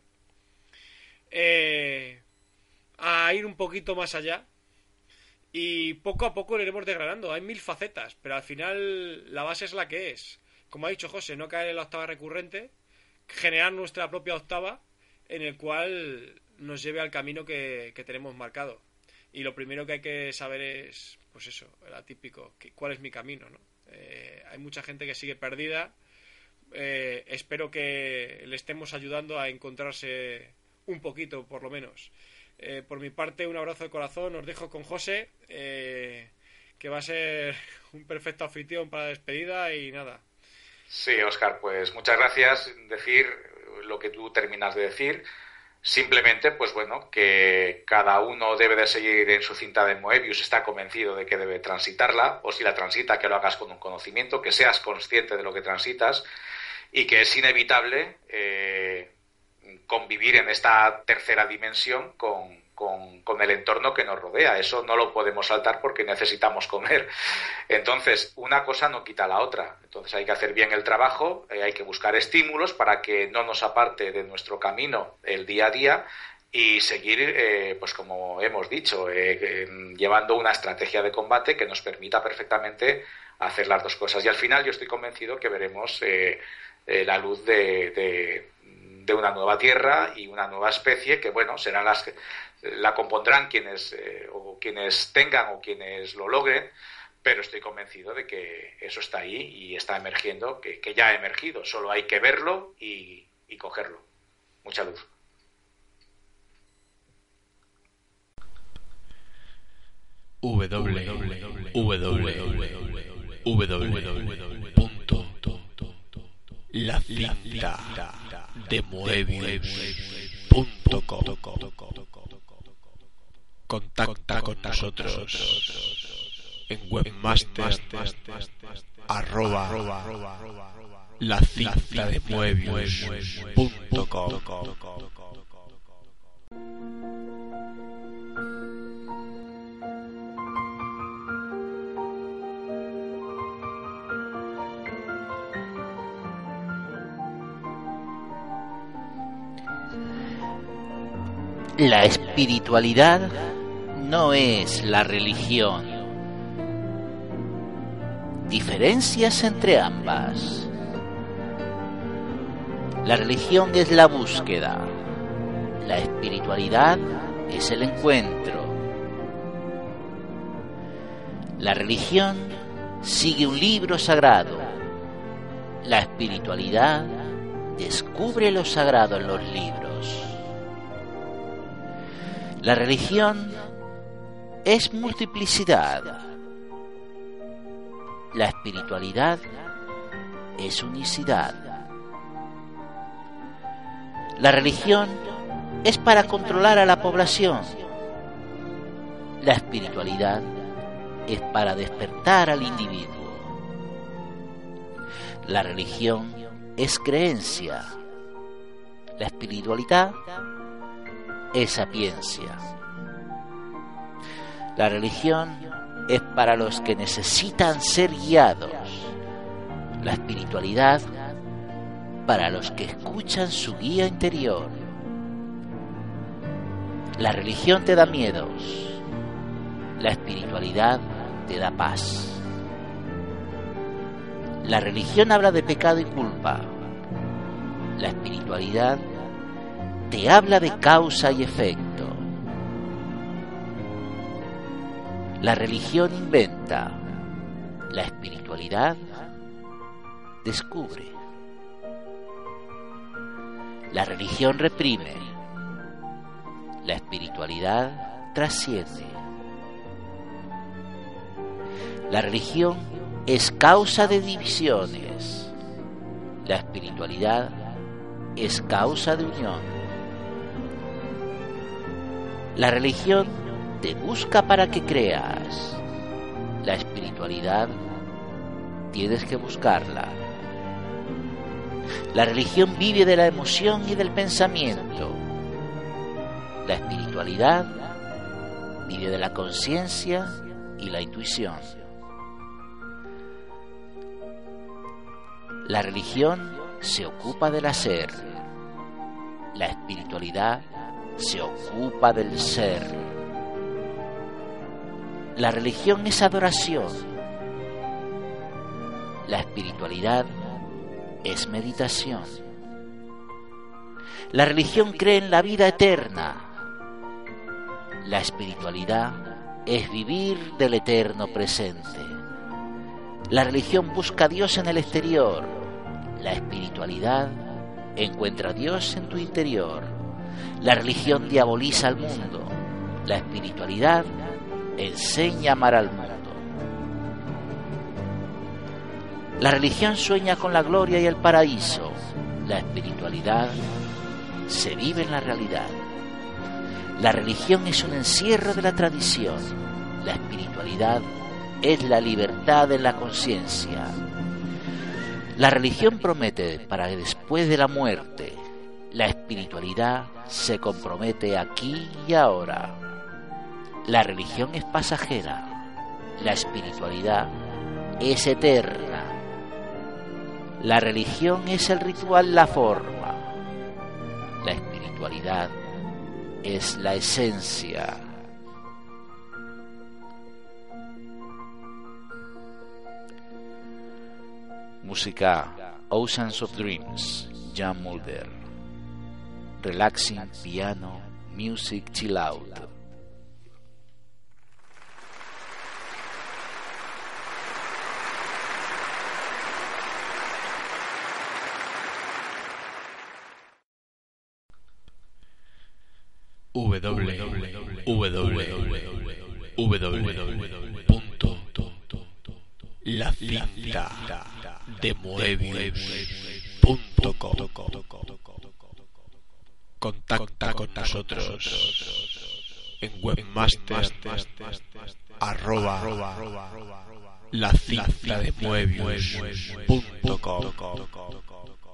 S3: a ir un poquito más allá y poco a poco lo iremos degradando. Hay 1000 facetas, pero al final la base es la que es. Como ha dicho José, no caer en la octava recurrente, generar nuestra propia octava en el cual nos lleve al camino que tenemos marcado. Y lo primero que hay que saber es, pues eso, el atípico, cuál es mi camino, ¿no? Hay mucha gente que sigue perdida. Espero que le estemos ayudando a encontrarse un poquito, por lo menos. Por mi parte, un abrazo de corazón. Os dejo con José, que va a ser un perfecto anfitrión para la despedida y nada.
S4: Sí, Óscar, pues muchas gracias. Decir lo que tú terminas de decir. Simplemente, pues bueno, que cada uno debe de seguir en su cinta de Moebius, está convencido de que debe transitarla, o si la transita, que lo hagas con un conocimiento, que seas consciente de lo que transitas y que es inevitable convivir en esta tercera dimensión con el entorno que nos rodea. Eso no lo podemos saltar porque necesitamos comer. Entonces, una cosa no quita la otra. Entonces hay que hacer bien el trabajo, hay que buscar estímulos para que no nos aparte de nuestro camino el día a día y seguir, pues como hemos dicho, llevando una estrategia de combate que nos permita perfectamente hacer las dos cosas. Y al final yo estoy convencido que veremos la luz de una nueva tierra y una nueva especie que, bueno, serán las que la compondrán quienes tengan o quienes lo logren, pero estoy convencido de que eso está ahí y está emergiendo, que ya ha emergido, solo hay que verlo y cogerlo. Mucha luz.
S2: www.lacintademoebius.com. Contacta con nosotros en webmaster@lacintademoebius.com.
S6: La espiritualidad no es la religión. Diferencias entre ambas. La religión es la búsqueda. La espiritualidad es el encuentro. La religión sigue un libro sagrado. La espiritualidad descubre lo sagrado en los libros. La religión es multiplicidad. La espiritualidad es unicidad. La religión es para controlar a la población. La espiritualidad es para despertar al individuo. La religión es creencia. La espiritualidad es sapiencia. La religión es para los que necesitan ser guiados. La espiritualidad para los que escuchan su guía interior. La religión te da miedos. La espiritualidad te da paz. La religión habla de pecado y culpa. La espiritualidad te habla de causa y efecto. La religión inventa. La espiritualidad descubre. La religión reprime. La espiritualidad trasciende. La religión es causa de divisiones. La espiritualidad es causa de unión. La religión te busca para que creas. La espiritualidad tienes que buscarla. La religión vive de la emoción y del pensamiento. La espiritualidad vive de la conciencia y la intuición. La religión se ocupa del hacer. La espiritualidad se ocupa del ser. La religión es adoración. La espiritualidad es meditación. La religión cree en la vida eterna. La espiritualidad es vivir del eterno presente. La religión busca a Dios en el exterior. La espiritualidad encuentra a Dios en tu interior. La religión diaboliza al mundo. La espiritualidad enseña a amar al mundo. La religión sueña con la gloria y el paraíso. La espiritualidad se vive en la realidad. La religión es un encierro de la tradición. La espiritualidad es la libertad en la conciencia. La religión promete para después de la muerte. La espiritualidad se compromete aquí y ahora. La religión es pasajera. La espiritualidad es eterna. La religión es el ritual, la forma. La espiritualidad es la esencia. Música Oceans of Dreams, Jan Mulder. Relaxing piano, music chill out.
S2: www.lacintademoebius.com. Contacta con nosotros en webmaster@lacintademoebius.com.